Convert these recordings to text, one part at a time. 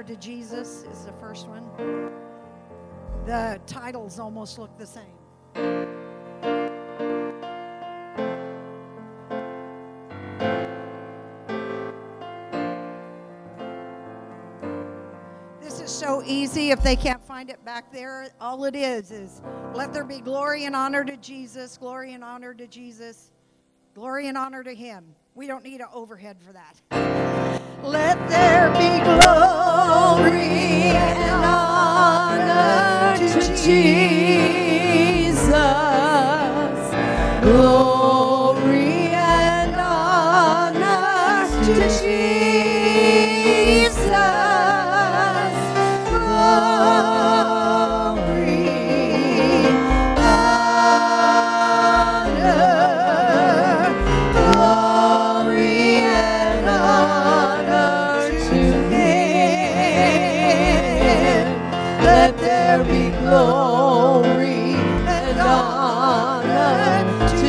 to Jesus is the first one. The titles almost look the same. This is so easy. If they can't find it back there, all it is let there be glory and honor to Jesus, glory and honor to Jesus, glory and honor to him. We don't need an overhead for that. Let there be glory and honor to Jesus. Glory and honor to Jesus. Glory, honor, glory and honor to him. Let there be glory and honor to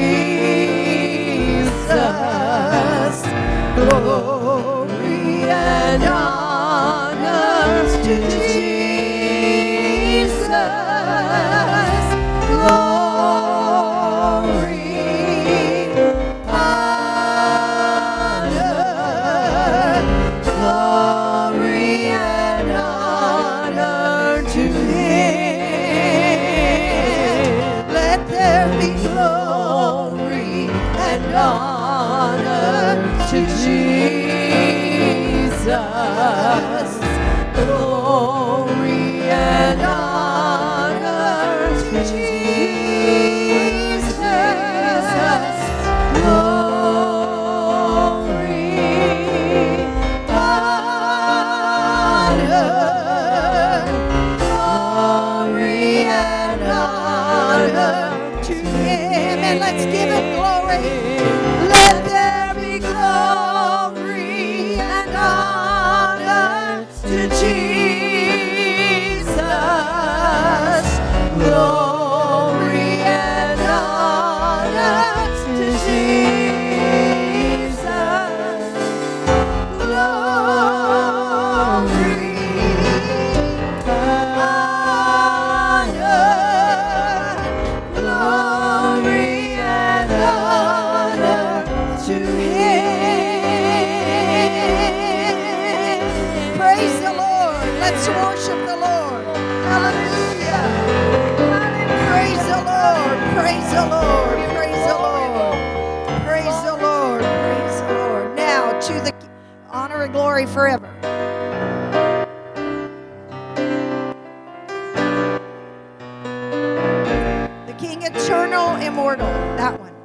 Jesus. Glory and honor to Jesus. Glory, honor, glory and honor to him. Let there be glory and honor to Jesus. Glory and honor to Jesus. Glory, honor, glory and honor to him. And let's give him glory. Let there be glory and honor to Jesus. Glory and honor to Jesus. Glory, honor, glory and honor to him. Praise the Lord. Let's worship the Lord. Hallelujah. Praise the Lord. Praise the Lord. Praise the Lord. Praise the Lord. Praise the Lord. Now to the honor and glory forever. The King eternal, immortal. That one.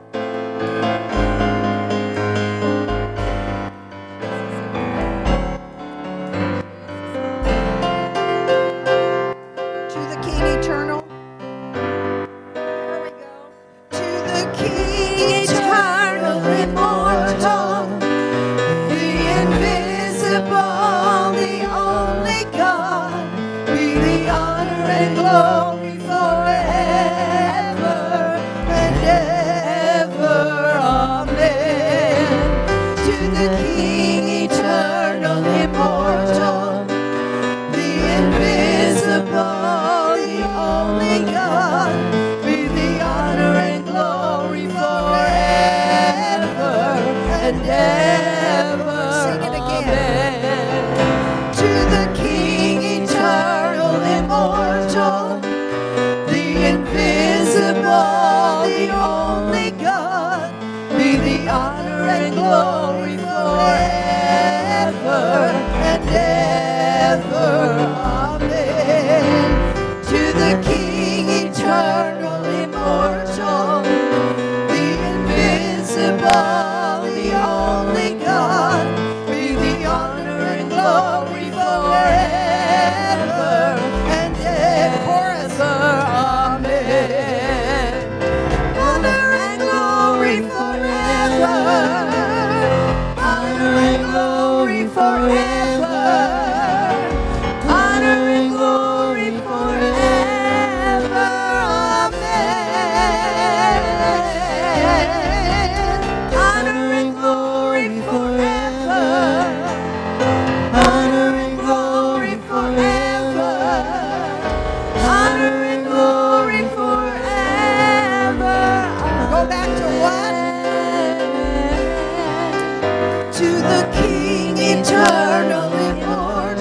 To the King eternal. There we go. To the King eternal, immortal, the invisible, the only God, be the honor and glory forever and ever.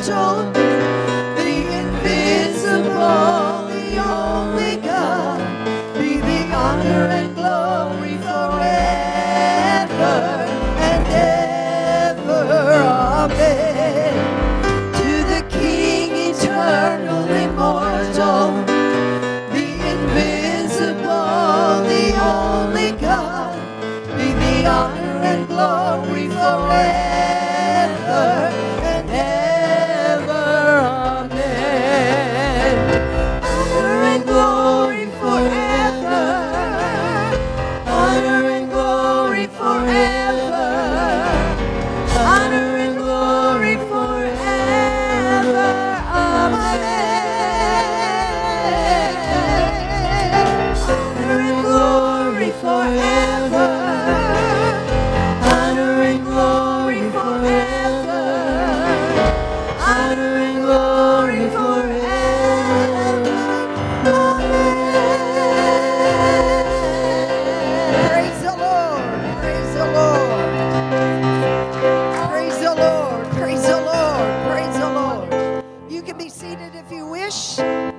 immortal, the invisible, the only God, be the honor and glory forever and ever. Amen. To the King eternal, immortal, the invisible, the only God, be the honor and glory forever and ever. Amen. Honor and glory forever. Honor and glory forever. Honor and glory forever. Amen. Honor and glory forever. Honor and glory forever. Honor and glory forever. Praise the Lord. Praise the Lord. Praise the Lord. Praise the Lord. Praise the Lord. You can be seated if you wish.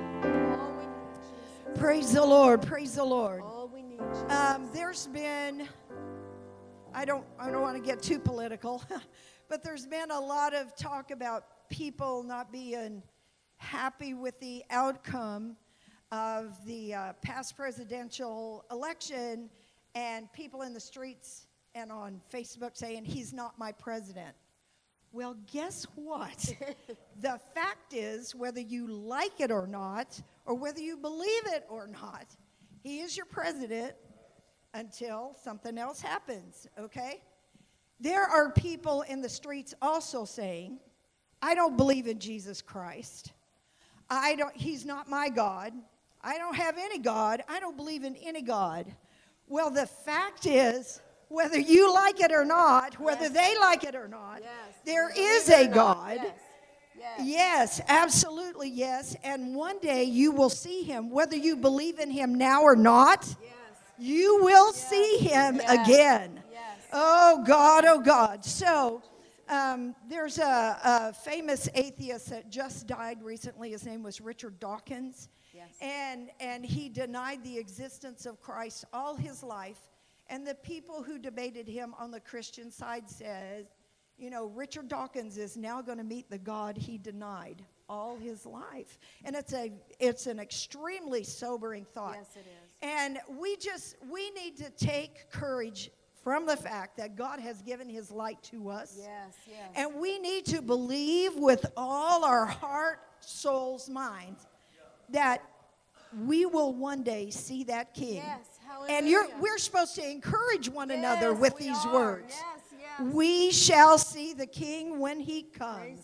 Praise the Lord. Praise the Lord. All we need, Jesus. There's been, I don't want to get too political, but there's been a lot of talk about people not being happy with the outcome of the past presidential election, and people in the streets and on Facebook saying he's not my president. Well, guess what? The fact is, whether you like it or not, or whether you believe it or not, he is your president until something else happens, okay? There are people in the streets also saying, I don't believe in Jesus Christ. He's not my God. I don't have any God. I don't believe in any God. Well, the fact is, whether you like it or not, whether they like it or not, there is a God. Yes, absolutely yes. And one day you will see him, whether you believe in him now or not. You will see him again. Oh, God, oh, God. So there's a famous atheist that just died recently. His name was Richard Dawkins. And he denied the existence of Christ all his life. And the people who debated him on the Christian side said, you know, Richard Dawkins is now going to meet the God he denied all his life. And it's an extremely sobering thought. Yes, it is. And we need to take courage from the fact that God has given his light to us. Yes. And we need to believe with all our heart, souls, minds that we will one day see that King. Yes, and we're supposed to encourage one another with these words. Yes. We shall see the King when he comes.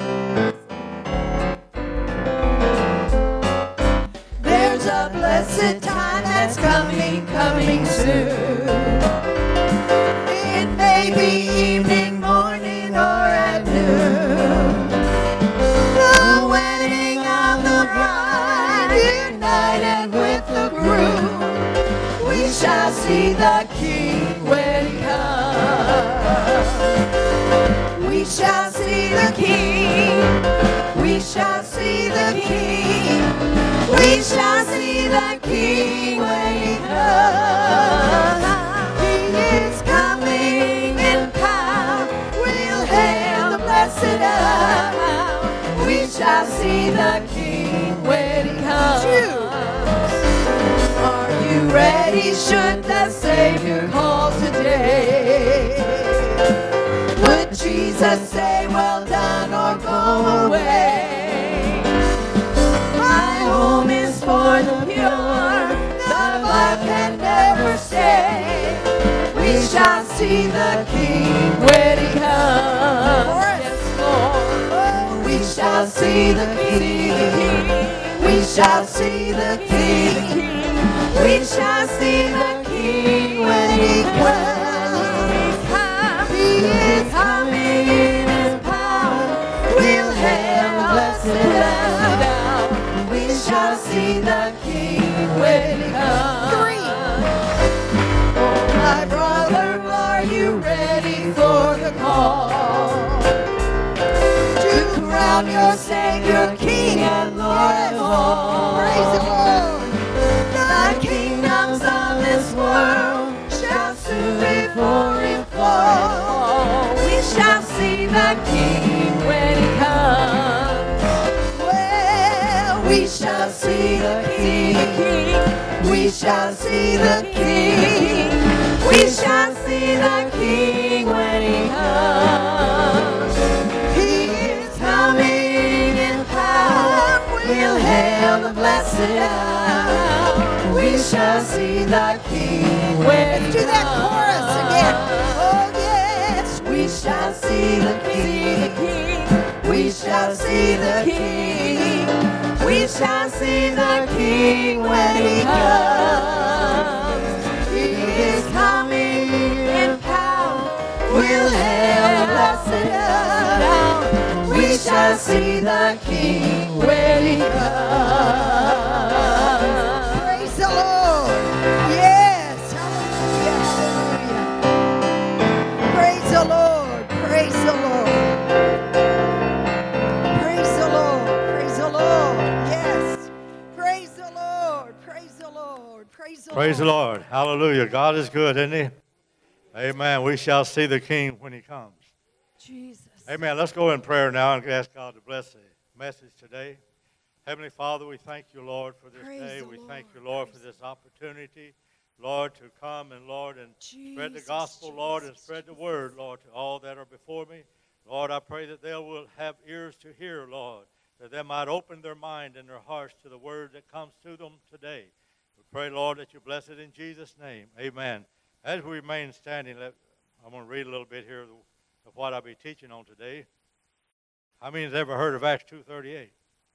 There's a blessed time that's coming soon. It may be evening, morning, or at noon. The wedding of the bride, united with the groom. We shall see the King when he comes. We shall see the King. We shall see the King. We shall see the King when he comes. He is coming in power. We'll hail the blessed hour. We shall see the King when he comes. Are you ready? Should the Savior call today? Would Jesus say, well done, or go away? My home is for the pure, the blood can never stay. We shall see the King when he comes. Yes, Lord. Oh, we shall see the King. We shall see the King. We shall see the King when he comes. He is coming in his power. We'll hail the blessed hour. We shall see the King when he comes. Oh, my brother, are you ready for the call? To cry crown your Savior, King and Lord of all. Praise the Lord. The kingdoms of this world shall soon before Him fall. We shall see the King when He comes. Well, we shall see the King. We shall see the King. We shall see the King when He comes. He is coming in power. We'll hail the blessed hour. We shall see the King when He Do that chorus again. Oh, yes. we shall see the King. We shall see the King. We shall see the King when He comes. He is coming in power. We'll hail the blessed hour. We shall see the King when He comes. Praise the Lord. Yes. Hallelujah. Praise the Lord. Praise the Lord. Praise the Lord. Praise the Lord. Yes. Praise the Lord. Praise the Lord. Praise the Lord. Praise the Lord. Hallelujah. God is good, isn't He? Amen. We shall see the King when He comes. Jesus. Amen. Let's go in prayer now and ask God to bless the message today. Heavenly Father, we thank you, Lord, for this Praise day. the We Lord. thank you, Lord, for this opportunity, Lord, to come and, Lord, and spread the Jesus, gospel, Lord, and Jesus, spread the word, Lord, to all that are before me. Lord, I pray that they will have ears to hear, Lord, that they might open their mind and their hearts to the word that comes to them today. We pray, Lord, that you bless it in Jesus' name. Amen. As we remain standing, I'm going to read a little bit here of what I'll be teaching on today. How many has ever heard of Acts 2:38?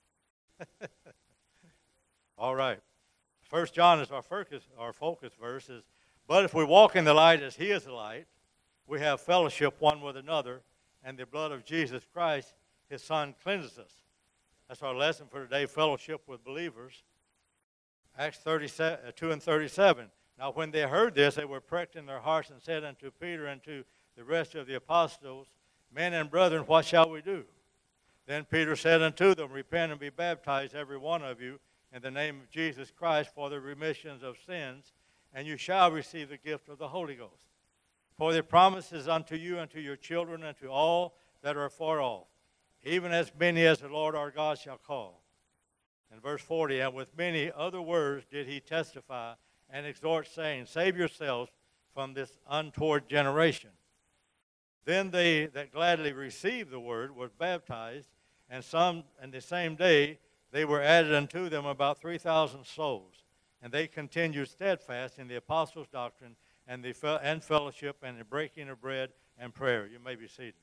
All right. 1 John is our focus verse. Is, but if we walk in the light as He is the light, we have fellowship one with another, and the blood of Jesus Christ, His Son, cleanses us. That's our lesson for today, fellowship with believers. Acts 2 and 37. Now when they heard this, they were pricked in their hearts and said unto Peter and to the rest of the apostles, Men and brethren, what shall we do? Then Peter said unto them, Repent and be baptized, every one of you, in the name of Jesus Christ for the remissions of sins, and you shall receive the gift of the Holy Ghost. For the promise is unto you and to your children and to all that are far off, even as many as the Lord our God shall call. In verse 40, and with many other words did he testify and exhort, saying, Save yourselves from this untoward generation. Then they that gladly received the word were baptized, and some, and the same day, they were added unto them about 3,000 souls. And they continued steadfast in the apostles' doctrine and fellowship and the breaking of bread and prayer. You may be seated.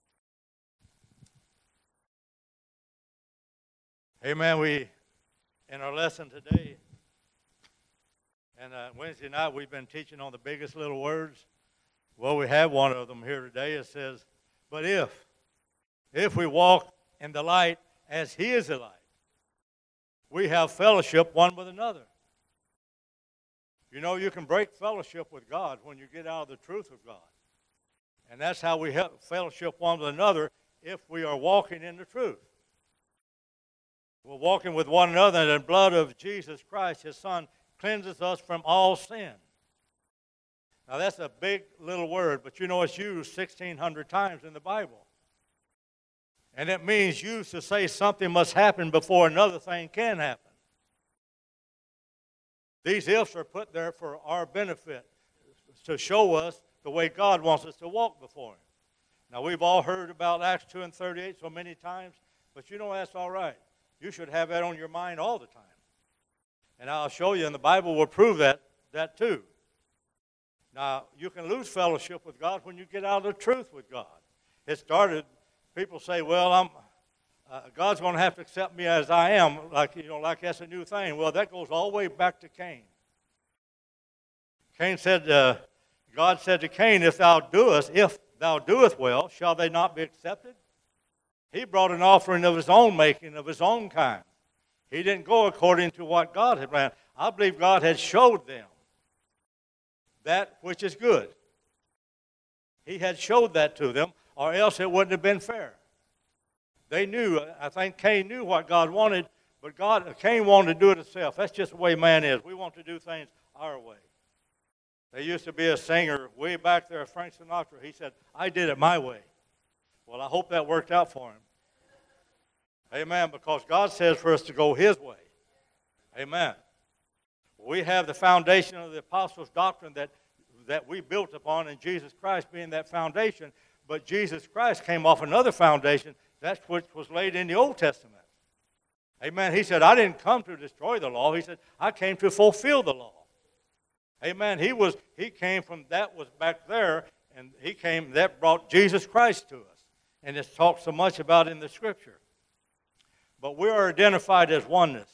Amen. In our lesson today, and Wednesday night, we've been teaching on the biggest little words. Well, we have one of them here today. It says, but if we walk in the light as He is the light, we have fellowship one with another. You know, you can break fellowship with God when you get out of the truth of God. And that's how we have fellowship one with another if we are walking in the truth. We're walking with one another, and the blood of Jesus Christ, His Son, cleanses us from all sin. Now, that's a big little word, but you know it's used 1,600 times in the Bible. And it means used to say something must happen before another thing can happen. These ifs are put there for our benefit, to show us the way God wants us to walk before Him. Now, we've all heard about Acts 2 and 38 so many times, but you know that's all right. You should have that on your mind all the time. And I'll show you, and the Bible will prove that too. Now, you can lose fellowship with God when you get out of the truth with God. It started, people say, well, God's going to have to accept me as I am, like that's a new thing. Well, that goes all the way back to Cain. Cain said, God said to Cain, if thou doest well, shall they not be accepted? He brought an offering of his own making, of his own kind. He didn't go according to what God had planned. I believe God had showed them that which is good. He had showed that to them, or else it wouldn't have been fair. They knew, I think Cain knew what God wanted, but Cain wanted to do it himself. That's just the way man is. We want to do things our way. There used to be a singer way back there, Frank Sinatra. He said, I did it my way. Well, I hope that worked out for him. Amen, because God says for us to go his way. Amen. We have the foundation of the apostles' doctrine that we built upon, and Jesus Christ being that foundation. But Jesus Christ came off another foundation. That's which was laid in the Old Testament. Amen. He said, I didn't come to destroy the law. He said, I came to fulfill the law. Amen. He came from that was back there, and that brought Jesus Christ to us. And it's talked so much about in the Scripture. But we are identified as oneness.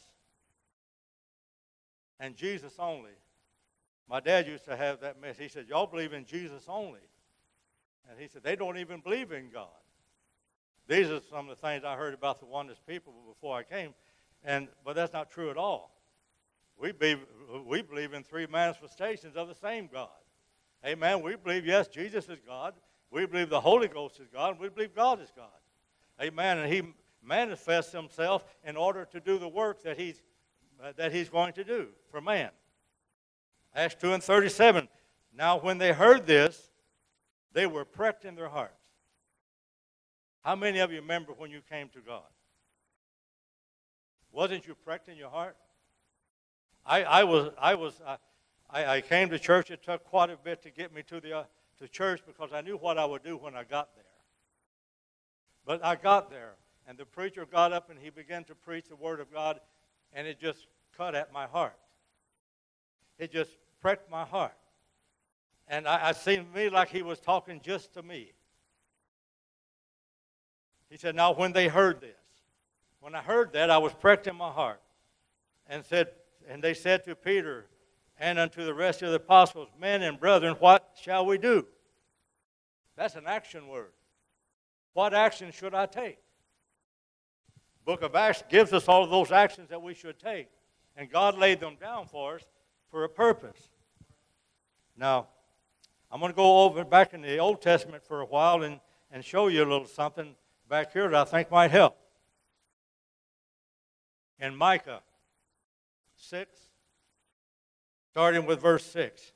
And Jesus only. My dad used to have that message. He said, y'all believe in Jesus only. And he said, they don't even believe in God. These are some of the things I heard about the oneness people before I came. But that's not true at all. We believe in three manifestations of the same God. Amen. We believe, yes, Jesus is God. We believe the Holy Ghost is God. And we believe God is God. Amen. And he manifests himself in order to do the work that he's going to do for man. Acts 2:37. Now when they heard this, they were pricked in their hearts. How many of you remember when you came to God? Wasn't you pricked in your heart? I came to church. It took quite a bit to get me to church because I knew what I would do when I got there. But I got there, and the preacher got up and he began to preach the Word of God, and it just cut at my heart. It just pricked my heart. And it seemed to me like he was talking just to me. He said, now when they heard this, when I heard that, I was pricked in my heart. And they said to Peter and unto the rest of the apostles, men and brethren, what shall we do? That's an action word. What action should I take? Book of Acts gives us all of those actions that we should take. And God laid them down for us for a purpose. Now, I'm going to go over back in the Old Testament for a while and show you a little something back here that I think might help. In Micah 6, starting with verse 6.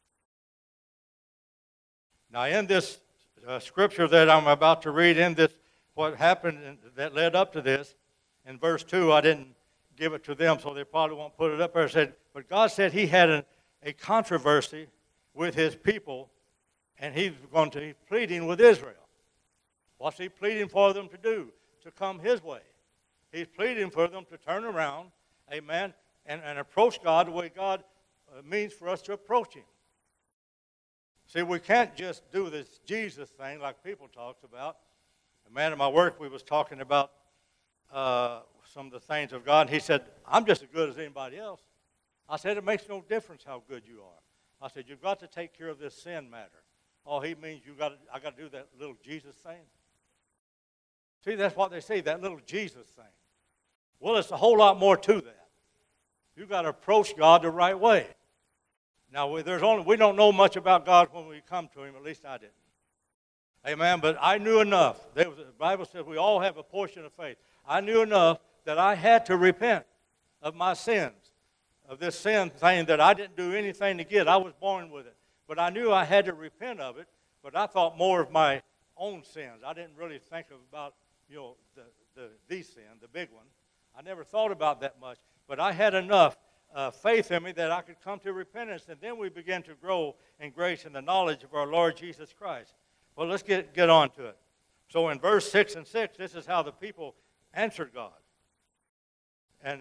Now, in this scripture that I'm about to read, in this, what happened that led up to this, in verse 2, I didn't give it to them, so they probably won't put it up there. It said, but God said he had a controversy with his people, and he's pleading with Israel. What's he pleading for them to do? To come his way. He's pleading for them to turn around, amen, and approach God the way God means for us to approach him. See, we can't just do this Jesus thing like people talked about. A man at my work, we was talking about some of the things of God, and he said, I'm just as good as anybody else. I said, it makes no difference how good you are. I said, you've got to take care of this sin matter. Oh, he means I got to do that little Jesus thing. See, that's what they say, that little Jesus thing. Well, it's a whole lot more to that. You've got to approach God the right way. Now, we don't know much about God when we come to him. At least I didn't. Amen. But I knew enough. The Bible says we all have a portion of faith. I knew enough that I had to repent of my sins, of this sin thing that I didn't do anything to get. I was born with it. But I knew I had to repent of it. But I thought more of my own sins. I didn't really think about, the sin, the big one. I never thought about that much. But I had enough faith in me that I could come to repentance, and then we began to grow in grace and the knowledge of our Lord Jesus Christ. Well, let's get on to it. So in verse 6 and 6, this is how the people answered God. And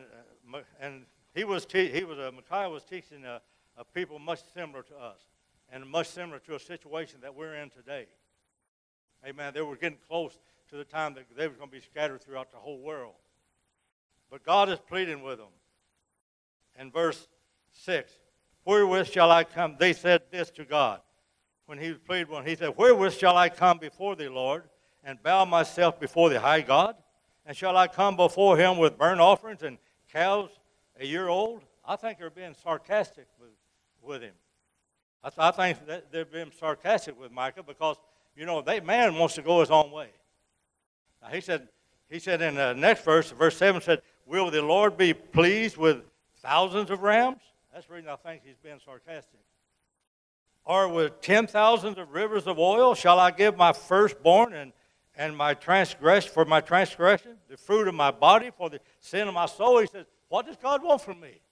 Micaiah was teaching a people much similar to us, and much similar to a situation that we're in today. Amen. They were getting close to the time that they were going to be scattered throughout the whole world. But God is pleading with them. In verse 6, wherewith shall I come? They said this to God. When he was pleading with them, he said, wherewith shall I come before thee, Lord, and bow myself before the high God? And shall I come before him with burnt offerings and calves a year old? I think they're being sarcastic with him. I think that they're being sarcastic with Micah because, man wants to go his own way. Now, he said, He said in the next verse, verse 7 said, will the Lord be pleased with thousands of rams? That's the reason I think he's being sarcastic. Or with 10,000 of rivers of oil shall I give my firstborn and my transgression for my transgression, the fruit of my body for the sin of my soul? He says, what does God want from me?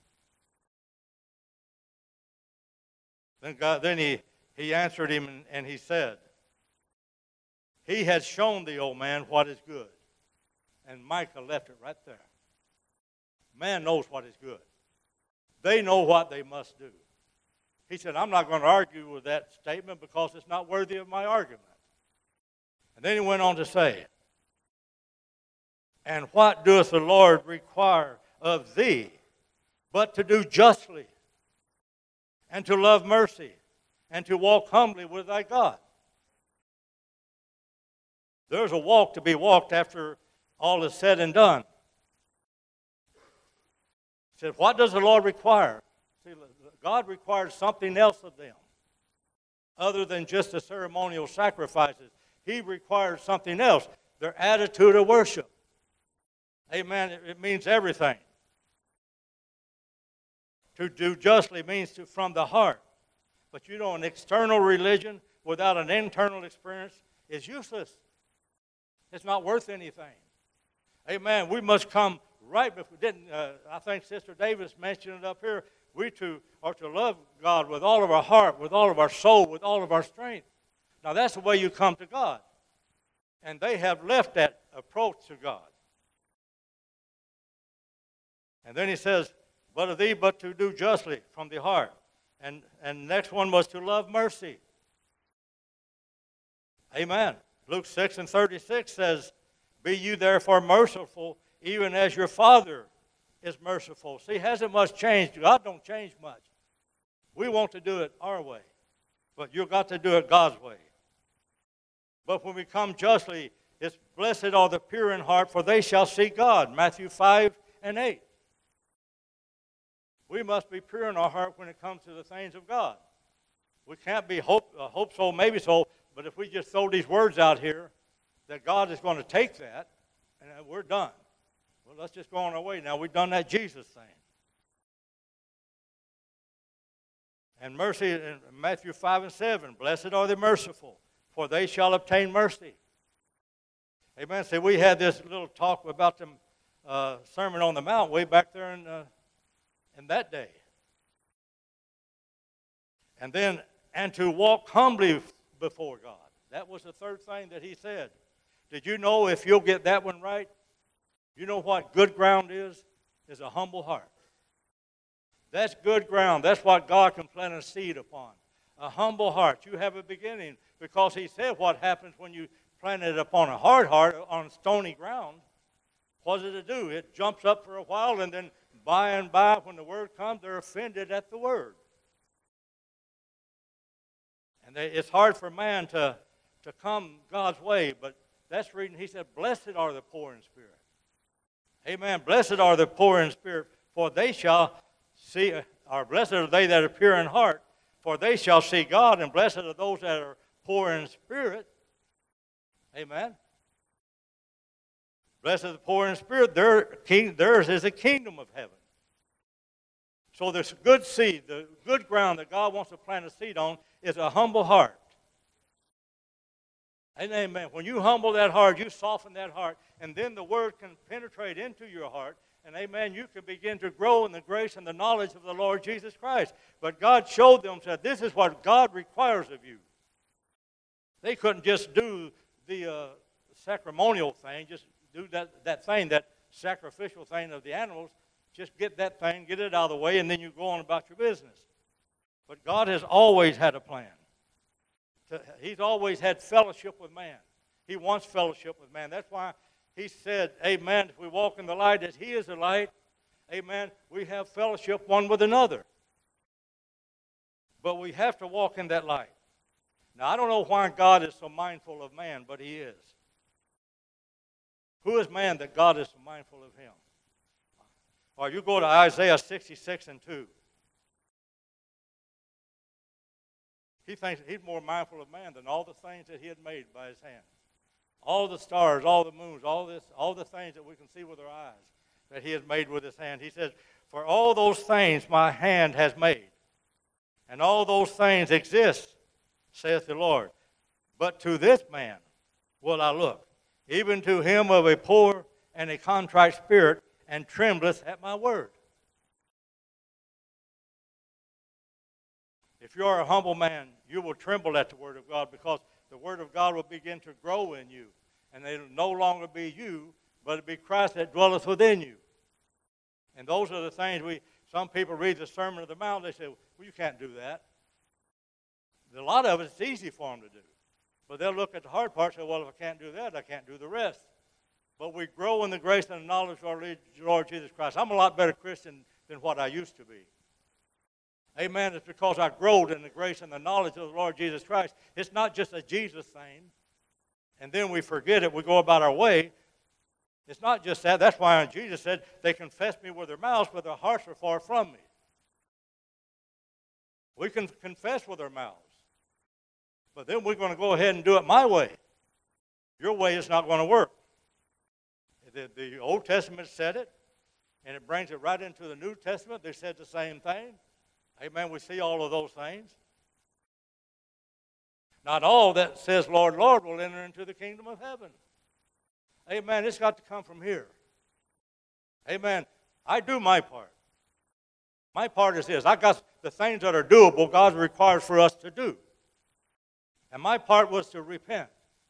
Then he answered him and he said, he has shown the old man what is good. And Micah left it right there. Man knows what is good. They know what they must do. He said, I'm not going to argue with that statement because it's not worthy of my argument. And then he went on to say, and what doeth the Lord require of thee but to do justly and to love mercy and to walk humbly with thy God? There's a walk to be walked after all is said and done. He said, what does the Lord require? See, God requires something else of them other than just the ceremonial sacrifices. He requires something else, their attitude of worship. Amen. It means everything. To do justly means to from the heart. But you know, an external religion without an internal experience is useless. It's not worth anything. Amen. We must come right before. I think Sister Davis mentioned it up here. We too are to love God with all of our heart, with all of our soul, with all of our strength. Now that's the way you come to God. And they have left that approach to God. And then he says, but of thee but to do justly from the heart. And the next one was to love mercy. Amen. Luke 6:36 says, be you therefore merciful, even as your Father is merciful. See, hasn't much changed. God don't change much. We want to do it our way. But you've got to do it God's way. But when we come justly, it's blessed are the pure in heart, for they shall see God. Matthew 5:8. We must be pure in our heart when it comes to the things of God. We can't be hope so, maybe so, but if we just throw these words out here, that God is going to take that, and we're done. Well, let's just go on our way now. We've done that Jesus thing. And mercy in Matthew 5:7, blessed are the merciful, for they shall obtain mercy. Amen. See, we had this little talk about the Sermon on the Mount way back there in that day. And then, and to walk humbly before God. That was the third thing that he said. Did you know if you'll get that one right, you know what good ground is? Is a humble heart. That's good ground. That's what God can plant a seed upon. A humble heart. You have a beginning because he said what happens when you plant it upon a hard heart, on stony ground. What does it do? It jumps up for a while, and then by and by when the word comes, they're offended at the word. And it's hard for man to come God's way, but that's the reason he said, blessed are the poor in spirit. Amen. Blessed are the poor in spirit, for they shall see, or blessed are they that are pure in heart, for they shall see God, and blessed are those that are poor in spirit. Amen. Blessed are the poor in spirit, theirs is the kingdom of heaven. So this good seed, the good ground that God wants to plant a seed on is a humble heart. And amen. When you humble that heart, you soften that heart, and then the word can penetrate into your heart, and amen, you can begin to grow in the grace and the knowledge of the Lord Jesus Christ. But God showed them, said, this is what God requires of you. They couldn't just do the sacramental thing, just do that thing, that sacrificial thing of the animals. Just get that thing, get it out of the way, and then you go on about your business. But God has always had a plan. He's always had fellowship with man. He wants fellowship with man. That's why he said, amen, if we walk in the light as he is the light, amen, we have fellowship one with another. But we have to walk in that light. Now, I don't know why God is so mindful of man, but he is. Who is man that God is so mindful of him? Or you go to Isaiah 66:2. He thinks he's more mindful of man than all the things that he had made by his hand. all the stars, all the moons, all the things that we can see with our eyes that he has made with his hand. He says, for all those things my hand has made, and all those things exist, saith the Lord. But to this man will I look, even to him of a poor and a contrite spirit, and trembleth at my word. If you are a humble man, you will tremble at the word of God, because the word of God will begin to grow in you. And it will no longer be you, but it will be Christ that dwelleth within you. And those are the things some people read the Sermon on the Mount, they say, well, you can't do that. A lot of it's easy for them to do. But they'll look at the hard part and say, well, if I can't do that, I can't do the rest. But we grow in the grace and the knowledge of our Lord Jesus Christ. I'm a lot better Christian than what I used to be. Amen. It's because I growed in the grace and the knowledge of the Lord Jesus Christ. It's not just a Jesus thing, and then we forget it. We go about our way. It's not just that. That's why Jesus said, they confess me with their mouths, but their hearts are far from me. We can confess with our mouths, but then we're going to go ahead and do it my way. Your way is not going to work. The Old Testament said it, and it brings it right into the New Testament. They said the same thing. Amen. We see all of those things. Not all that says, Lord, Lord, will enter into the kingdom of heaven. Amen. It's got to come from here. Amen. I do my part. My part is this. I got the things that are doable God requires for us to do. And my part was to repent.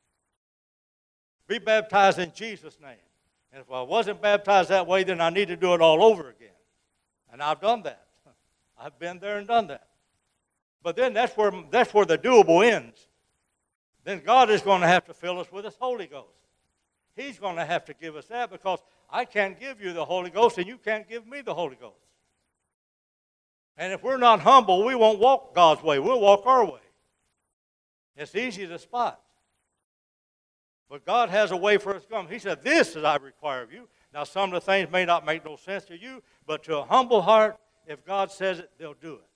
Be baptized in Jesus' name. And if I wasn't baptized that way, then I need to do it all over again. And I've done that. I've been there and done that. But then that's where the doable ends. Then God is going to have to fill us with His Holy Ghost. He's going to have to give us that, because I can't give you the Holy Ghost and you can't give me the Holy Ghost. And if we're not humble, we won't walk God's way. We'll walk our way. It's easy to spot. But God has a way for us to come. He said, this is I require of you. Now, some of the things may not make no sense to you, but to a humble heart, if God says it, they'll do it.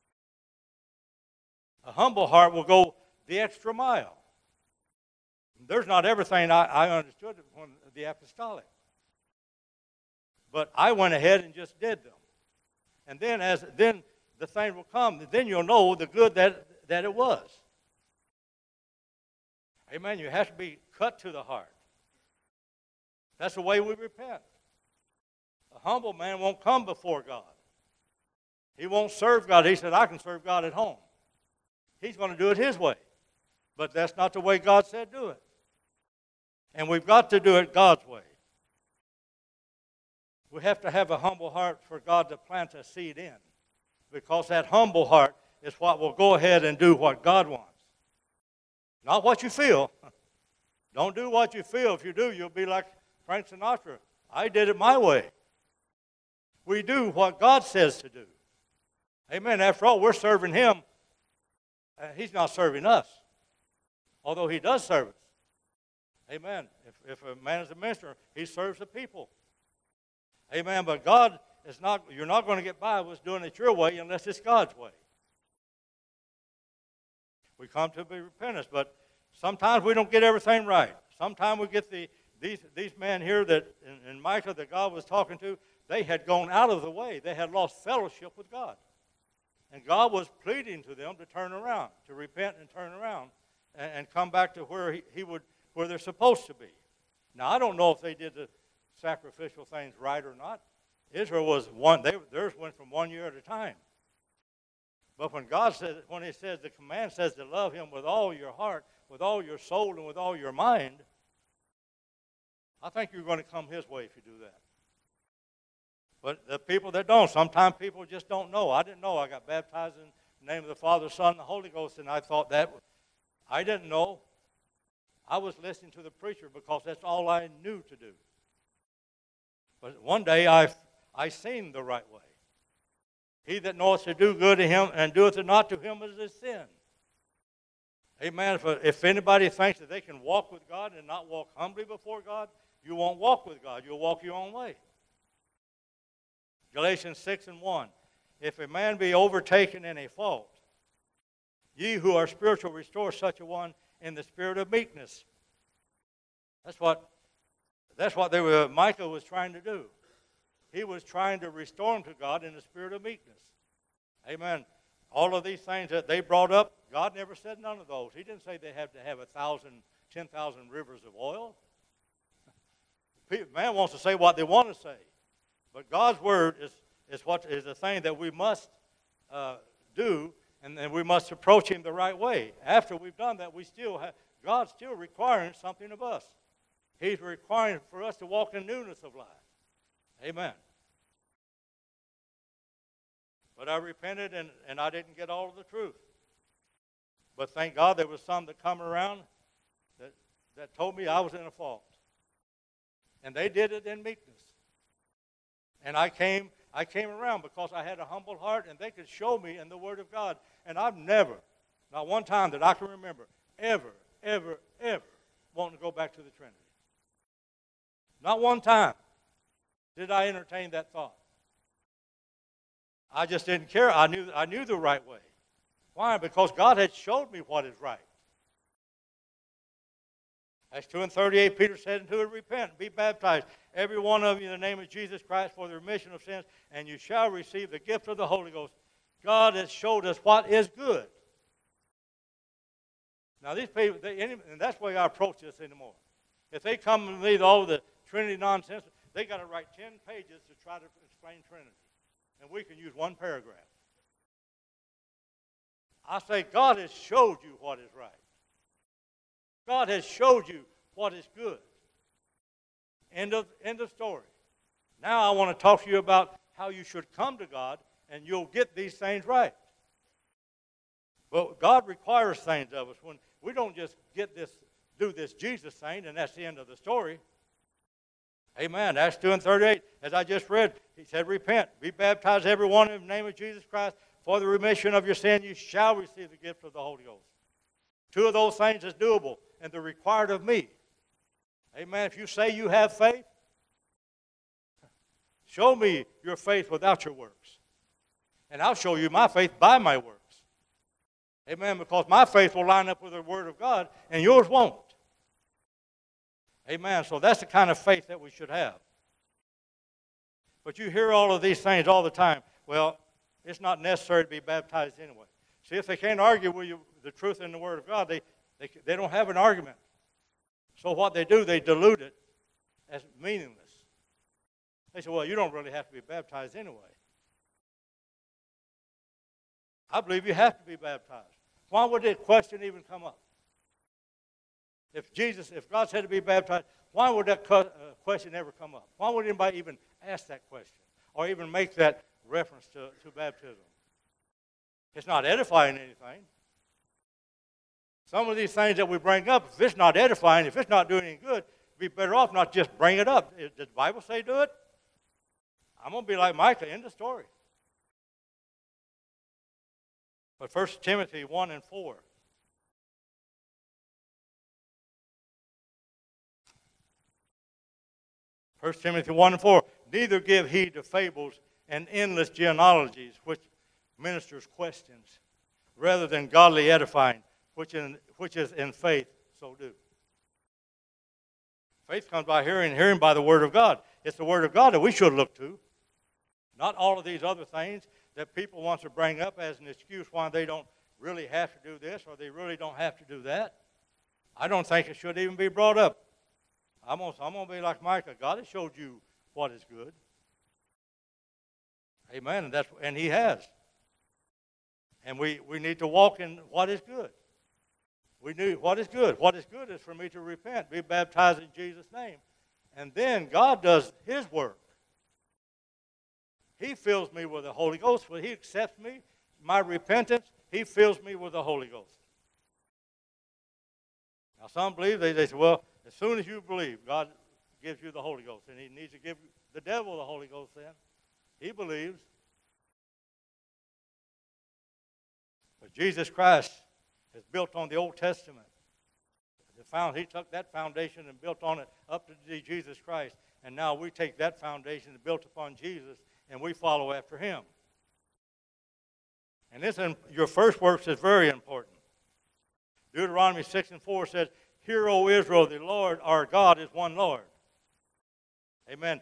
A humble heart will go the extra mile. There's not everything I understood from the apostolic. But I went ahead and just did them. And then the thing will come. Then you'll know the good that it was. Amen. You have to be cut to the heart. That's the way we repent. A humble man won't come before God. He won't serve God. He said, I can serve God at home. He's going to do it his way. But that's not the way God said do it. And we've got to do it God's way. We have to have a humble heart for God to plant a seed in. Because that humble heart is what will go ahead and do what God wants. Not what you feel. Don't do what you feel. If you do, you'll be like Frank Sinatra. I did it my way. We do what God says to do. Amen. After all, we're serving Him. He's not serving us. Although He does serve us. Amen. If a man is a minister, he serves the people. Amen. But God is not, you're not going to get by with doing it your way unless it's God's way. We come to be repentance, but sometimes we don't get everything right. Sometimes we get these men here that in Micah that God was talking to, they had gone out of the way. They had lost fellowship with God. And God was pleading to them to turn around, to repent and turn around and come back to where where they're supposed to be. Now, I don't know if they did the sacrificial things right or not. Israel was theirs went from 1 year at a time. But when He says, the command says to love Him with all your heart, with all your soul, and with all your mind, I think you're going to come His way if you do that. But the people that don't, sometimes people just don't know. I didn't know. I got baptized in the name of the Father, Son, and the Holy Ghost, and I thought I didn't know. I was listening to the preacher because that's all I knew to do. But one day I seen the right way. He that knoweth to do good to him and doeth it not to him is a sin. Amen. If anybody thinks that they can walk with God and not walk humbly before God, you won't walk with God. You'll walk your own way. Galatians 6:1. If a man be overtaken in a fault, ye who are spiritual restore such a one in the spirit of meekness. That's what Micah was trying to do. He was trying to restore them to God in the spirit of meekness. Amen. All of these things that they brought up, God never said none of those. He didn't say they have to have 10,000 rivers of oil. Man wants to say what they want to say. But God's word is the thing that we must do, and then we must approach him the right way. After we've done that, God's still requiring something of us. He's requiring for us to walk in newness of life. Amen. But I repented, and I didn't get all of the truth. But thank God there was some that come around that told me I was in a fault. And they did it in meekness. And I came around because I had a humble heart, and they could show me in the Word of God. And I've never, not one time that I can remember, ever wanting to go back to the Trinity. Not one time did I entertain that thought. I just didn't care. I knew the right way. Why? Because God had showed me what is right. Acts 2:38, Peter said unto it, repent, be baptized, every one of you in the name of Jesus Christ for the remission of sins, and you shall receive the gift of the Holy Ghost. God has showed us what is good. Now these people, and that's the way I approach this anymore. If they come to me with all the Trinity nonsense, they got to write 10 pages to try to explain Trinity. And we can use one paragraph. I say, God has showed you what is right. God has showed you what is good. End of story. Now I want to talk to you about how you should come to God, and you'll get these things right. But God requires things of us. When we don't just do this Jesus thing, and that's the end of the story. Amen. Acts 2:38, as I just read, he said, repent, be baptized, every one in the name of Jesus Christ, for the remission of your sin, you shall receive the gift of the Holy Ghost. Two of those things is doable, and they're required of me. Amen. If you say you have faith, show me your faith without your works. And I'll show you my faith by my works. Amen. Because my faith will line up with the Word of God, and yours won't. Amen. So that's the kind of faith that we should have. But you hear all of these things all the time. Well, it's not necessary to be baptized anyway. See, if they can't argue with you the truth in the Word of God, they don't have an argument. So what they do, they dilute it as meaningless. They say, well, you don't really have to be baptized anyway. I believe you have to be baptized. Why would that question even come up? If God said to be baptized, why would that question ever come up? Why would anybody even ask that question or even make that reference to baptism? It's not edifying anything. Some of these things that we bring up, if it's not edifying, if it's not doing any good, we'd be better off not just bring it up. Does the Bible say do it? I'm going to be like Micah, end of story. But 1 Timothy 1:4. 1 Timothy 1:4. Neither give heed to fables and endless genealogies, which ministers questions, rather than godly edifying, which is in faith, so do. Faith comes by hearing, and hearing by the Word of God. It's the Word of God that we should look to. Not all of these other things that people want to bring up as an excuse why they don't really have to do this or they really don't have to do that. I don't think it should even be brought up. I'm going to be like Micah. God has showed you what is good. Amen. And He has. And we need to walk in what is good. We knew what is good. What is good is for me to repent, be baptized in Jesus' name. And then God does His work. He fills me with the Holy Ghost. When He accepts me, my repentance, He fills me with the Holy Ghost. Now some believe, they say, well, as soon as you believe, God gives you the Holy Ghost. And He needs to give the devil the Holy Ghost then. He believes. But Jesus Christ is built on the Old Testament. He took that foundation and built on it up to Jesus Christ. And now we take that foundation and built upon Jesus, and we follow after Him. And your first works is very important. Deuteronomy 6:4 says, Hear, O Israel, the Lord our God is one Lord. Amen.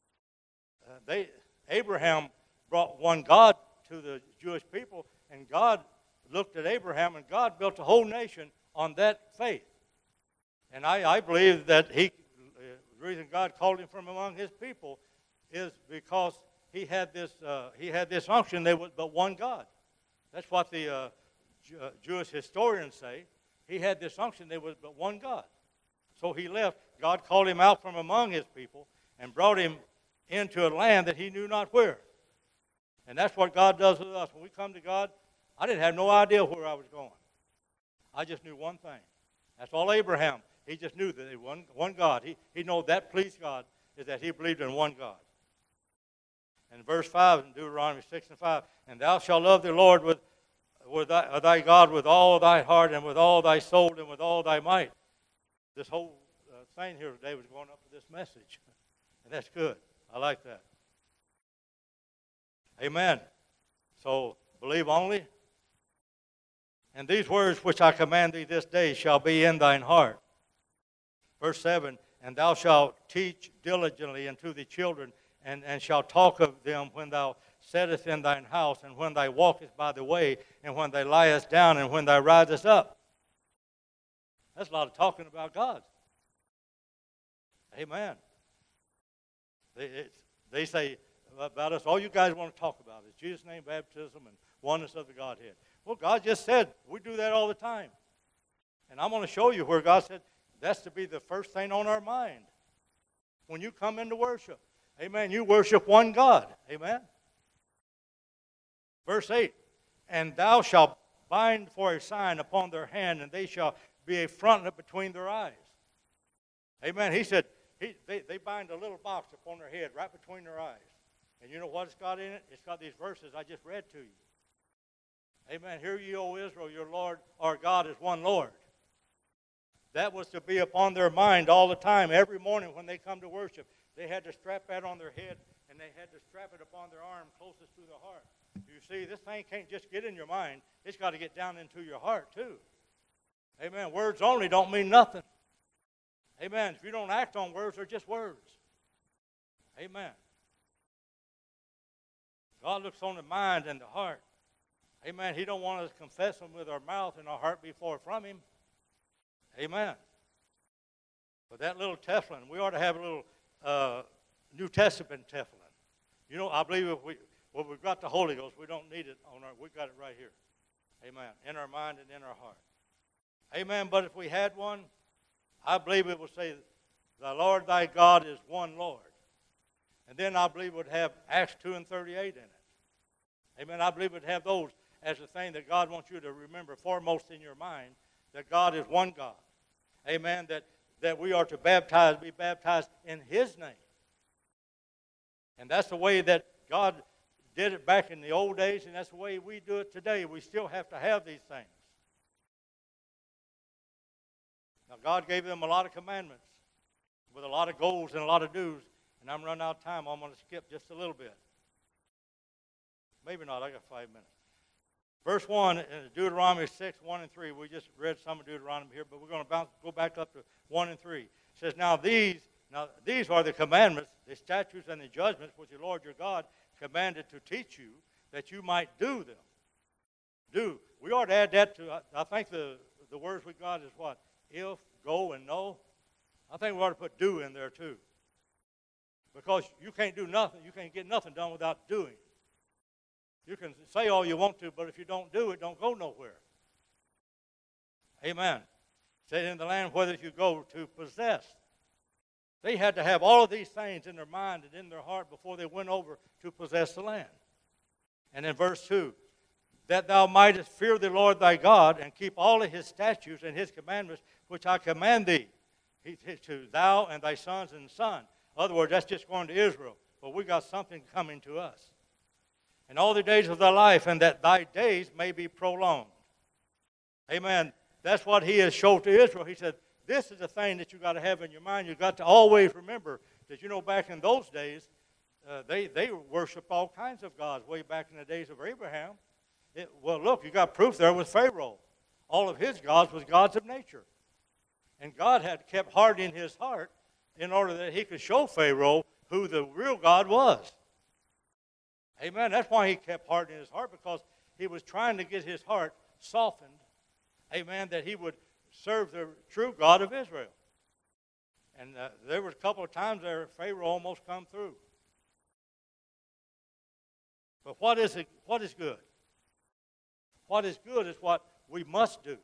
Abraham brought one God to the Jewish people, and God looked at Abraham, and God built a whole nation on that faith. And I believe that the reason God called him from among his people is because he had this unction. There was but one God. That's what the Jewish historians say. He had this unction. There was but one God. So he left. God called him out from among his people and brought him into a land that he knew not where. And that's what God does with us. When we come to God, I didn't have no idea where I was going. I just knew one thing. That's all Abraham. He just knew that there was one God. He knew that pleased God is that he believed in one God. And verse 5 in Deuteronomy 6 and 5, and thou shalt love the Lord with thy God with all thy heart and with all thy soul and with all thy might. This whole thing here today was going up with this message. And that's good. I like that. Amen. So, believe only. And these words which I command thee this day shall be in thine heart. Verse 7, and thou shalt teach diligently unto the children, and shalt talk of them when thou sittest in thine house, and when thou walkest by the way, and when thou liest down, and when thou risest up. That's a lot of talking about God. Amen. They say about us, all you guys want to talk about is Jesus' name, baptism, and oneness of the Godhead. Well, God just said we do that all the time. And I'm going to show you where God said that's to be the first thing on our mind. When you come into worship, amen, you worship one God. Amen. Verse 8, and thou shalt bind for a sign upon their hand, and they shall be a frontlet between their eyes. Amen. He said, they bind a little box upon their head right between their eyes. And you know what it's got in it? It's got these verses I just read to you. Amen. Hear ye, O Israel, your Lord, our God is one Lord. That was to be upon their mind all the time. Every morning when they come to worship, they had to strap that on their head, and they had to strap it upon their arm closest to the heart. You see, this thing can't just get in your mind. It's got to get down into your heart, too. Amen. Words only don't mean nothing. Amen. If you don't act on words, they're just words. Amen. God looks on the mind and the heart. Amen. He don't want us to confess them with our mouth and our heart be far from him. Amen. But that little Teflon, we ought to have a little New Testament Teflon. You know, I believe if we've got the Holy Ghost, we don't need it we've got it right here. Amen. In our mind and in our heart. Amen. But if we had one, I believe it would say, the Lord thy God is one Lord. And then I believe it would have Acts 2 and 38 in it. Amen. I believe it would have those as the thing that God wants you to remember foremost in your mind, that God is one God. Amen. That we are to be baptized in his name. And that's the way that God did it back in the old days, and that's the way we do it today. We still have to have these things. Now, God gave them a lot of commandments with a lot of goals and a lot of do's, and I'm running out of time. I'm going to skip just a little bit. Maybe not. I got 5 minutes. Verse 1 in Deuteronomy 6, 1 and 3. We just read some of Deuteronomy here, but we're going to go back up to 1 and 3. It says, Now these are the commandments, the statutes, and the judgments which the Lord your God commanded to teach you, that you might do them. Do. We ought to add that to, I think the words we got is what? If, go, and know. I think we ought to put do in there too. Because you can't do nothing. You can't get nothing done without doing. You can say all you want to, but if you don't do it, don't go nowhere. Amen. Say in the land whither you go to possess. They had to have all of these things in their mind and in their heart before they went over to possess the land. And in verse 2, that thou mightest fear the Lord thy God and keep all of his statutes and his commandments which I command thee, to thou and thy sons and son. In other words, that's just going to Israel. But we got something coming to us. And all the days of thy life, and that thy days may be prolonged. Amen. That's what he has showed to Israel. He said, this is the thing that you got to have in your mind. You've got to always remember that, you know, back in those days, they worshiped all kinds of gods way back in the days of Abraham. Well, look, you got proof there with Pharaoh. All of his gods was gods of nature. And God had kept hardening his heart in order that he could show Pharaoh who the real God was. Amen. That's why he kept hardening his heart, because he was trying to get his heart softened. Amen. That he would serve the true God of Israel. And there was a couple of times there Pharaoh almost come through. But what is good? What is good is what we must do.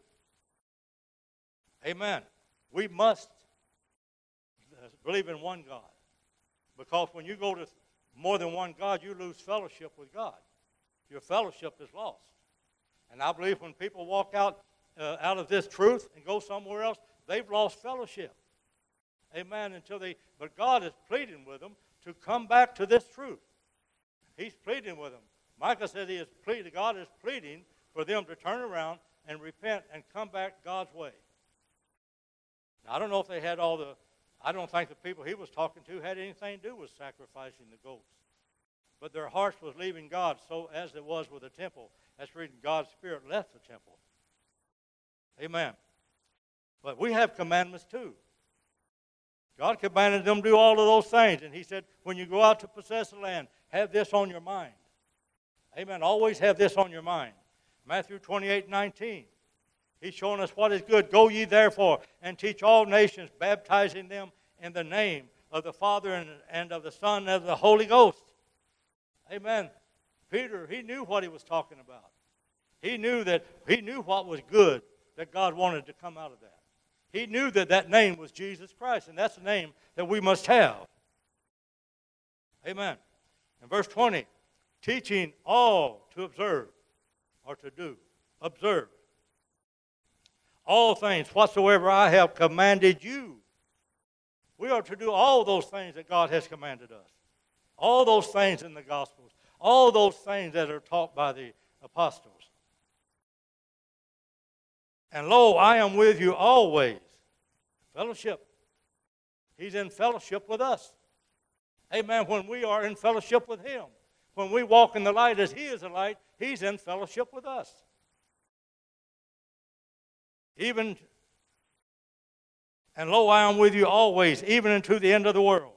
Amen. We must believe in one God. Because when you go to more than one God, you lose fellowship with God. Your fellowship is lost. And I believe when people walk out of this truth and go somewhere else, they've lost fellowship. Amen. But God is pleading with them to come back to this truth. He's pleading with them. Micah said God is pleading for them to turn around and repent and come back God's way. Now, I don't know if they had I don't think the people he was talking to had anything to do with sacrificing the goats. But their hearts was leaving God, so as it was with the temple. That's reading God's Spirit left the temple. Amen. But we have commandments too. God commanded them to do all of those things. And he said, when you go out to possess the land, have this on your mind. Amen. Always have this on your mind. Matthew 28:19. He's showing us what is good. Go ye therefore and teach all nations, baptizing them in the name of the Father and of the Son and of the Holy Ghost. Amen. Peter, he knew what he was talking about. He knew what was good that God wanted to come out of that. He knew that name was Jesus Christ, and that's the name that we must have. Amen. In verse 20, teaching all to observe or to do. Observe. All things whatsoever I have commanded you. We are to do all those things that God has commanded us. All those things in the Gospels. All those things that are taught by the apostles. And lo, I am with you always. Fellowship. He's in fellowship with us. Amen. When we are in fellowship with him. When we walk in the light as he is the light, he's in fellowship with us. And lo, I am with you always, even unto the end of the world.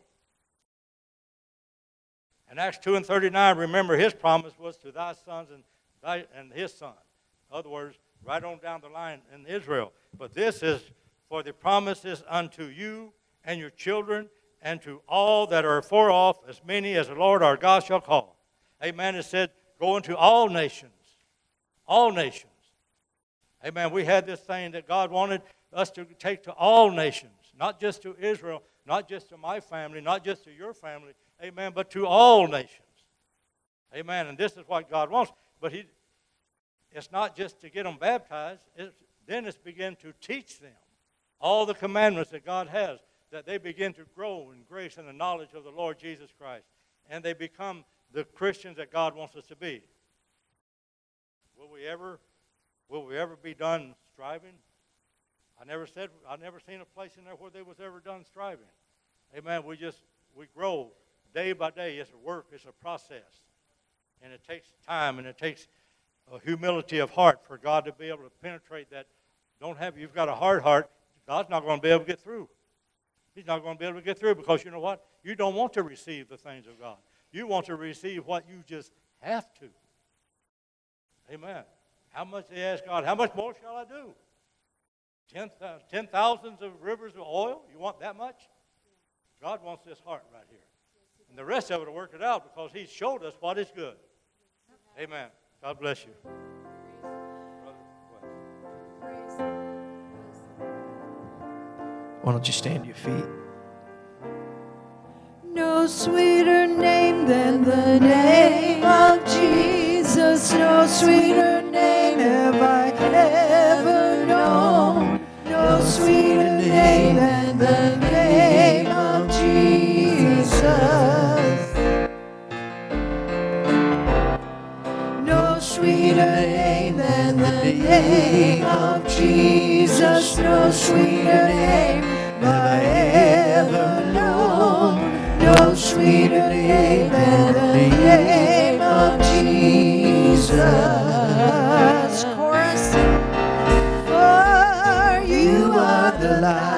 In Acts 2:39, remember his promise was to thy sons and his son. In other words, right on down the line in Israel. But this is for the promises unto you and your children and to all that are afar off, as many as the Lord our God shall call. Amen. It said, go into all nations. All nations. Amen. We had this thing that God wanted us to take to all nations, not just to Israel, not just to my family, not just to your family, amen, but to all nations. Amen. And this is what God wants. But it's not just to get them baptized. Then it's begin to teach them all the commandments that God has, that they begin to grow in grace and the knowledge of the Lord Jesus Christ. And they become the Christians that God wants us to be. Will we ever be done striving? I never seen a place in there where they was ever done striving. Amen. We grow day by day. It's a work. It's a process. And it takes time and it takes a humility of heart for God to be able to penetrate that. You've got a hard heart. God's not going to be able to get through. He's not going to be able to get through because you know what? You don't want to receive the things of God. You want to receive what you just have to. Amen. How much they ask God, how much more shall I do? 10,000s of rivers of oil? You want that much? God wants this heart right here. And the rest of it will work it out because He showed us what is good. Amen. God bless you. Why don't you stand to your feet? No sweeter name than the name of Jesus. No sweeter name have I ever known. No sweeter name than the name of Jesus. No sweeter name than the name of Jesus. No sweeter name have I ever known. No sweeter name than the name of Jesus. Chorus. For you are the light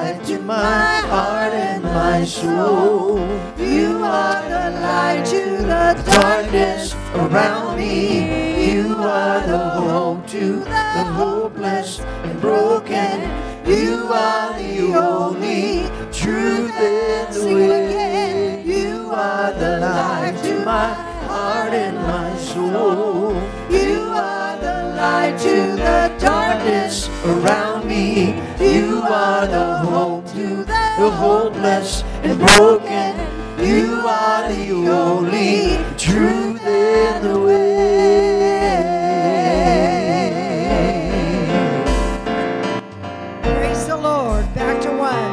soul. You are the light to the darkness around me. You are the hope to the hopeless and broken. You are the only truth and the way. You are the light to my heart and my soul. You are the light to the darkness around me. You are the hope to the hopeless and broken. You are the only truth and the way. Praise the Lord. Back to one.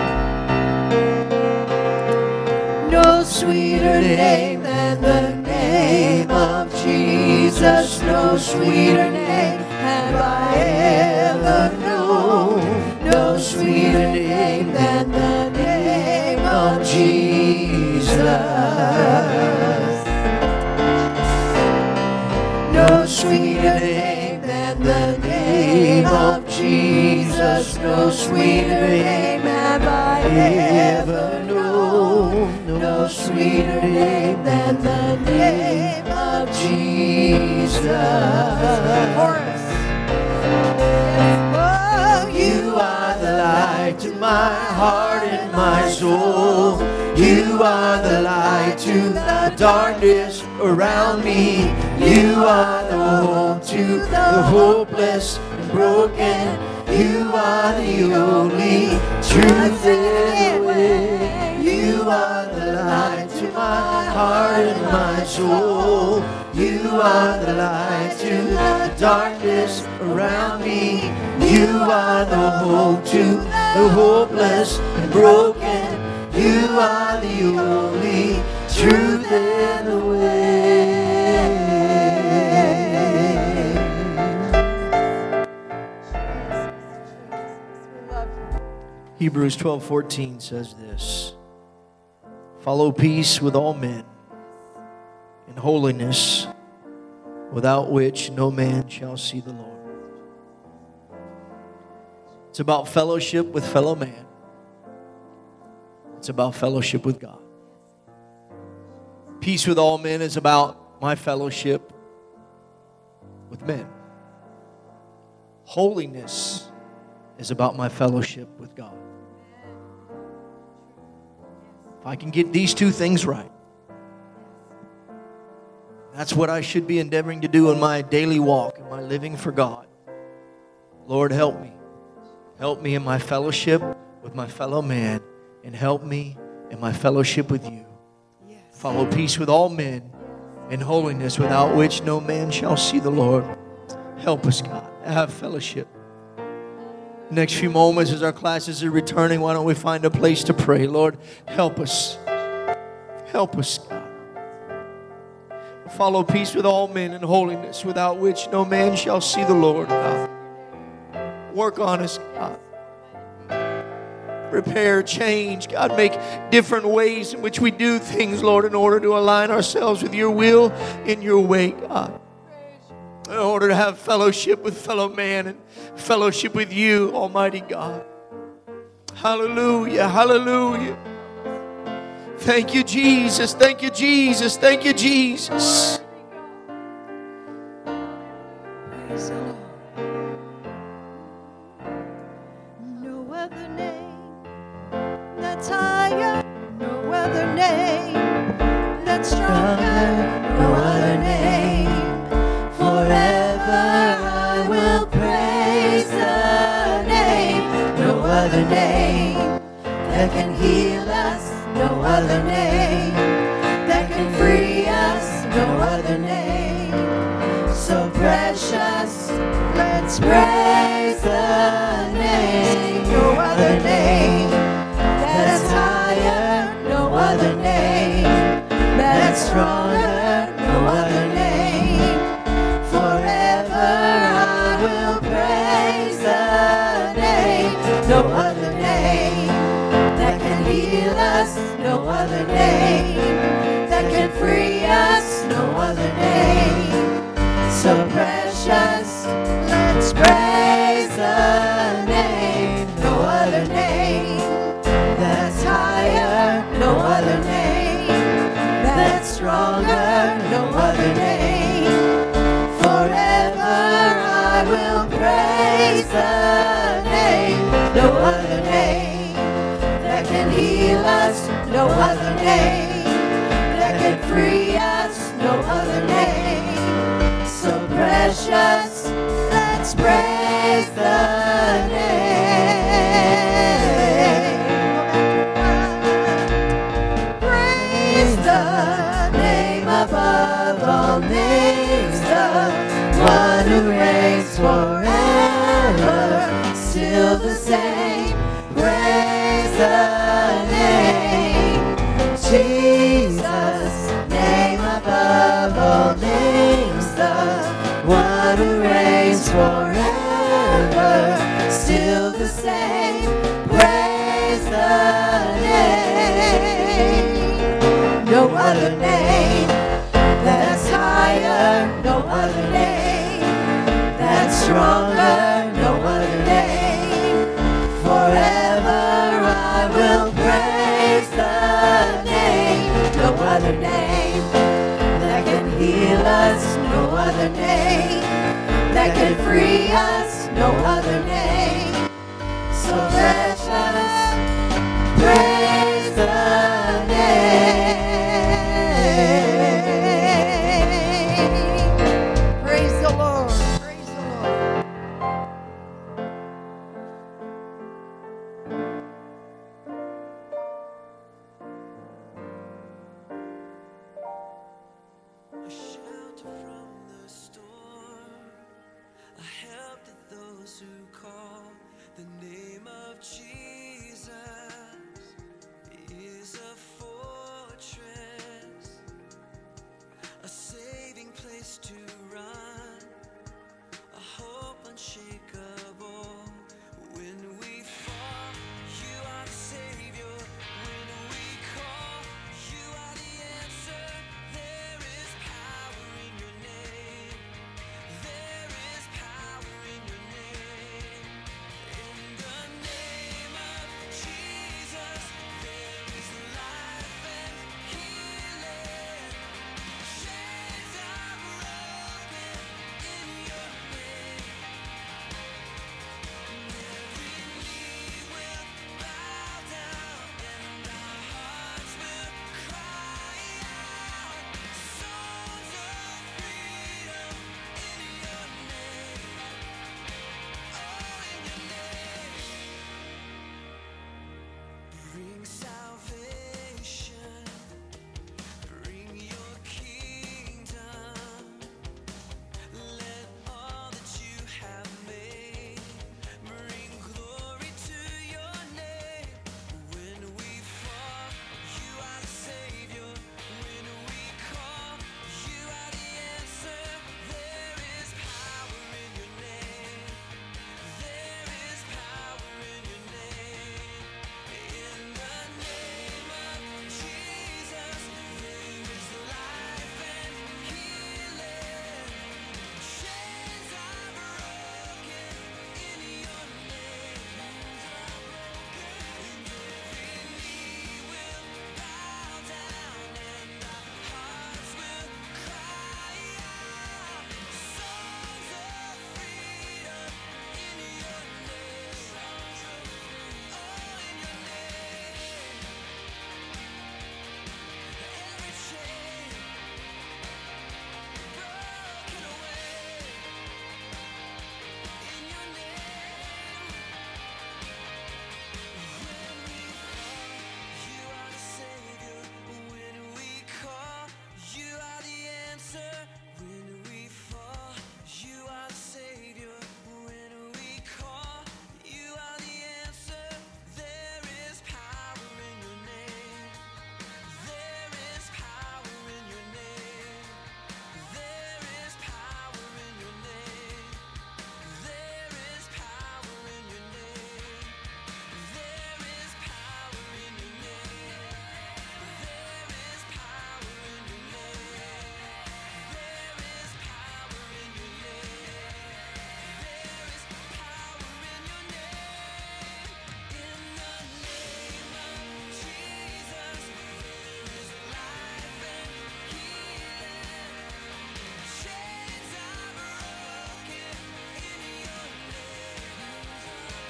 No sweeter name than the name of Jesus. No sweeter name have I ever known. No sweeter name than the name of Jesus. No sweeter name than the name of Jesus. No sweeter name have I ever known. No sweeter name than the name of Jesus. Chorus. Oh, you are the light to my heart and my soul. You are the light to the darkness around me. You are the hope to the hopeless and broken. You are the only truth and the way. You are the light to my heart and my soul. You are the light to the darkness around me. You are the hope to the hopeless and broken. You are the only truth and the way. Hebrews 12:14 says this: follow peace with all men and holiness, without which no man shall see the Lord. It's about fellowship with fellow man. It's about fellowship with God. Peace with all men is about my fellowship with men. Holiness is about my fellowship with God. If I can get these two things right, that's what I should be endeavoring to do in my daily walk, in my living for God. Lord, help me. Help me in my fellowship with my fellow man, and help me in my fellowship with you. Yes. Follow peace with all men and holiness, without which no man shall see the Lord. Help us, God, to have fellowship. Next few moments as our classes are returning, why don't we find a place to pray? Lord, help us. Help us, God. Follow peace with all men and holiness, without which no man shall see the Lord, God. Work on us, God. Repair, change, God. Make different ways in which we do things, Lord, in order to align ourselves with your will in your way, God. In order to have fellowship with fellow man and fellowship with you, Almighty God. Hallelujah, hallelujah. Thank you, Jesus. Thank you, Jesus. Thank you, Jesus. Praise the Lord. No other name that's higher, no other name that's stronger, no other name. Forever I will praise the name. No other name that can heal us, no other name that can free us, no other name. So precious, let's praise the name. No other name that's higher, no other name that's stronger, no other name. Forever I will praise the name. No other name that can heal us, no other name that can free us, no other name. So precious, let's praise the name. No other name that's higher, no no other name. Forever I will praise the name, no other name that can heal us, no other name that can free us, no other name. So precious, let's praise the name. Praise the name above all names, the one who reigns forever, still the same. Praise the name, Jesus, name above all names, the one who reigns forever, still the same. Praise the name. No other name that's higher, no other name that's stronger, no other name. Forever I will praise the name, no other name that can heal us, no other name that can free us, no other name. So precious, praise the name. Praise the Lord. Praise the Lord. A shelter from the storm, a help to those who call. The name of Jesus is a fortress, a saving place to